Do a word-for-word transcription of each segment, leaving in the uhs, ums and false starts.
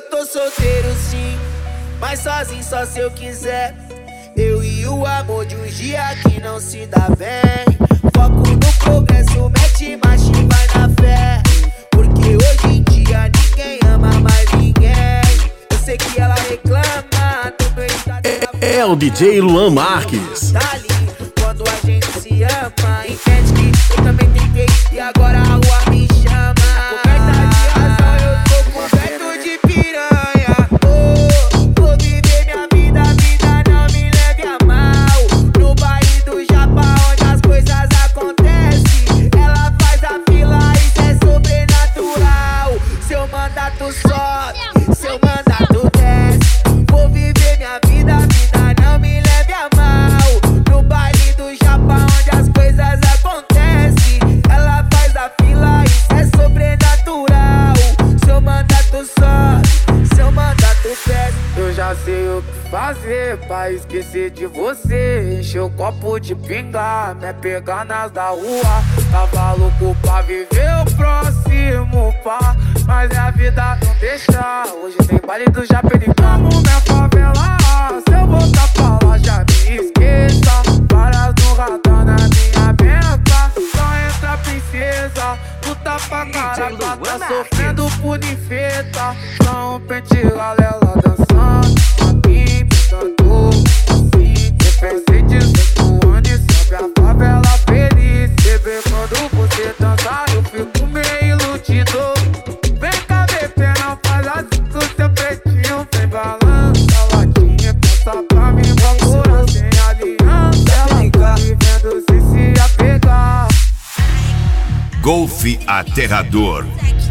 tô solteiro sim, mas sozinho só se eu quiser. Eu e o amor de uns dias que não se dá bem. Foco no progresso, mete marcha e vai na fé. Porque hoje em dia ninguém ama mais ninguém. Eu sei que ela reclama do meu estado. É, é o D J Luan Marques. Tá ali, quando a gente se ama, entende que eu também tentei e agora a rua me chama. Coberta de razão, eu tô coberto de piranha. Oh, vou viver minha vida, vida não me leve a mal. No baile do Japão, onde as coisas acontecem, ela faz a fila, isso é sobrenatural. Seu mandato sobe, seu mandato desce. Vou viver minha vida, vida não me leve a mal. No baile do Japão, onde as coisas acontecem, ela faz a fila, isso é sobrenatural. Seu mandato sobe, seu mandato desce. Eu já sei o que fazer pra esquecer de você. Encher o copo de pinga, me pegar nas da rua. Tava louco pra viver o próximo pá, mas a vida não deixa. Hoje tem baile do Japericamo, minha favela. Se eu voltar pra lá já me esqueça. Várias no radar na minha bença. Só entra princesa, luta pra caraca, tá sofrendo por infeta. Só um pente galela dançando, aqui pensando assim. Eu pensei dezoito anos e sobe a favela feliz. Bebê, quando você dançar eu fico meio iludido. Vem cá, bebê, não faz assim com seu pretinho. Vem balança, latinha, pensa pra mim, procura sem aliança. Ela tá me vendo sem se apegar. Golfe Aterrador.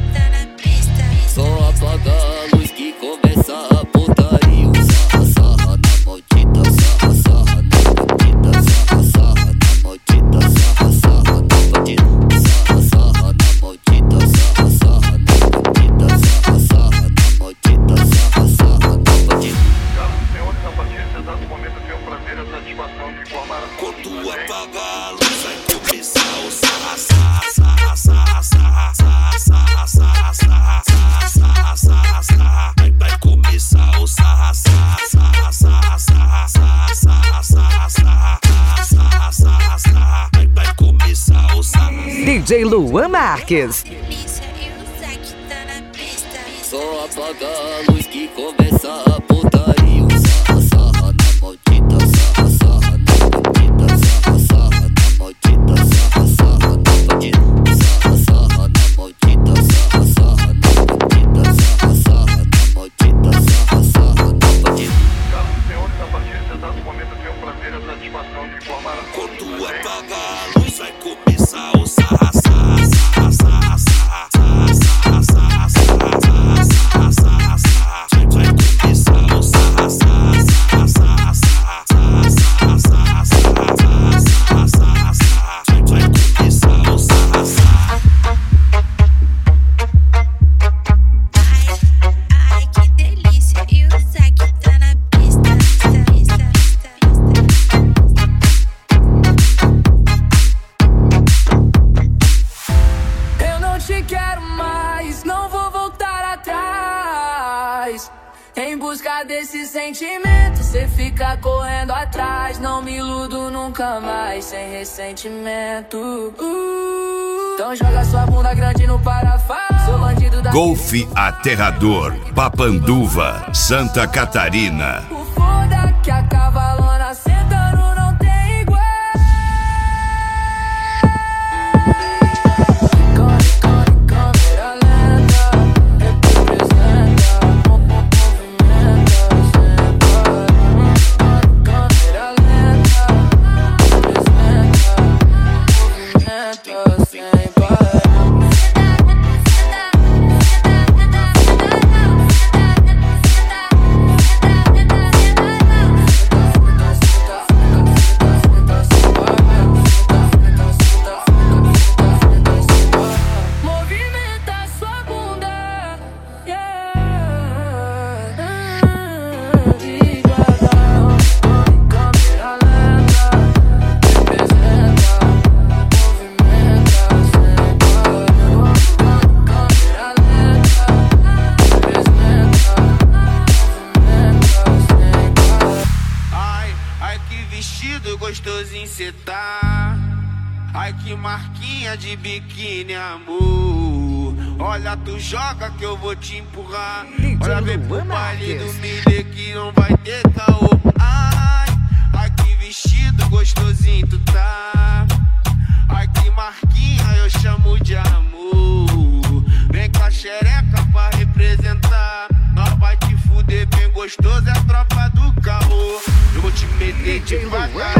Só apaga a luz que começa a putaria. Sarra, sarra na maldita, sarra, sarra na bandida. Sarra, sarra na maldita, sarra, sarra na bandida. Sarra, sarra na maldita, sarra, sarra na bandida. Sarra, sarra na maldita, sarra, sarra na bandida. Caros senhores, a partir desse exato momento eu tenho o prazer e a satisfação de informar a todos. Quando apagar a luz vai começar o sarra, sarra, sarra, sarra, sarra, sarra, sarra, sarra, sarra, sarra, sarra, sarra. Vai, vai começar o sarra, sarra, sarra, sarra, sarra, sarra, sarra, sarra, sarra, sarra, sarra. Vai, vai começar o sarra. D J Luan Marques. Só apaga a luz que começa a putaria. Sarra, sarra na maldita, sarra, sarra na bandida. Sarra, sarra na maldita, sarra, sarra na bandida. Sarra, sarra na maldita, sarra, sarra na bandida. Sarra, sarra na maldita, sarra, sarra na bandida. Caros senhores, a partir desse exato momento eu tenho o prazer e a satisfação de informar a todos. Quando apagar a luz vai começar o sarra, sarra, sarra, sarra, sarra, sarra, sarra, sarra, sarra, sarra, sarra. Vai começar o sarra, sarra, sarra, sarra, sarra, sarra, sarra, sarra, sarra, sarra, sarra. Vai começar o sarra, sarra. Ai, que delícia, e o Zack tá na pista, pista, pista, pista. Eu não te quero mais, não vou voltar atrás. Em busca desse sentimento, cê fica correndo atrás. Não me iludo nunca mais, sem ressentimento. Uh, então joga sua bunda grande no parafuso. Sou bandido da Golfe Aterrador. Papanduva, Santa Catarina. O foda que a cavalona sentando não tem igual. Come, come, câmera lenta, representa, movimenta, senta. Câmera lenta, representa, movimenta, sem parar. gostosinho cê tá. Ai que marquinha de biquíni, amor. Olha, tu joga que eu vou te empurrar. Olha, vem pro baile do milê que não vai ter caô. Ai, ai que vestido gostosinho tu tá. Ai que marquinha eu chamo de amor. Vem com a xereca pra representar. Nós vai te fuder bem gostoso, é a tropa do caô. Eu vou te meter devagar.